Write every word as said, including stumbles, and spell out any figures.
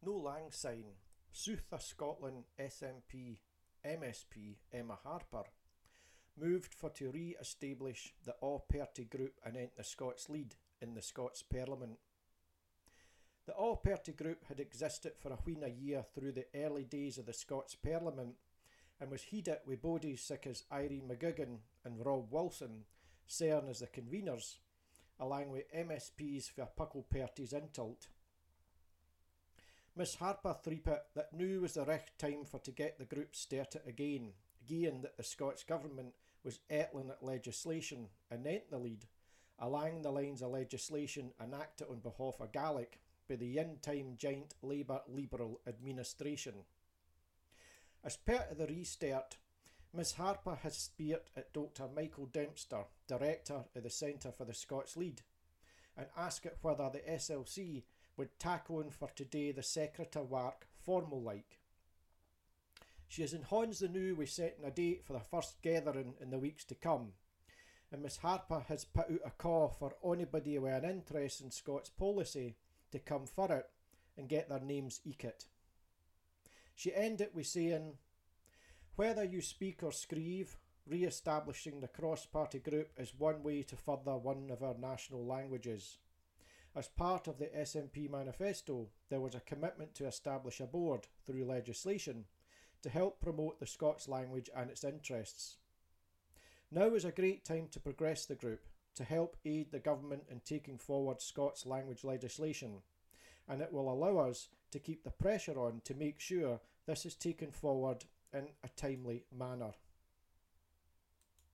No Lang Syne, Sútha Scotland S N P M S P Emma Harper moved for to re-establish the All-Party Group anent the Scots Lead in the Scots Parliament. The All-Party Group had existed for a wheen a year through the early days of the Scots Parliament and was heeded with bodies such as Irene McGuigan and Rob Wilson serving as the conveners, along with M S Ps for Puckle Parties intilt. Miss Harper threepit that now was the recht time for to get the group started again, given that the Scots Government was etling at legislation anent the Lead, along the lines of legislation enacted on behalf of Gaelic by the in-time giant Labour Liberal administration. As part of the restart, Miss Harper has speared at Doctor Michael Dempster, Director of the Centre for the Scots Lead, and asked whether the S L C would tack on for today the secretary work formal like. She has enhanced the new with setting a date for the first gathering in the weeks to come, and Miss Harper has put out a call for anybody with an interest in Scots policy to come for it and get their names ekit. She ended with saying, "Whether you speak or screeve, re-establishing the cross-party group is one way to further one of our national languages. As part of the S N P manifesto, there was a commitment to establish a board, through legislation, to help promote the Scots language and its interests. Now is a great time to progress the group, to help aid the government in taking forward Scots language legislation, and it will allow us to keep the pressure on to make sure this is taken forward in a timely manner."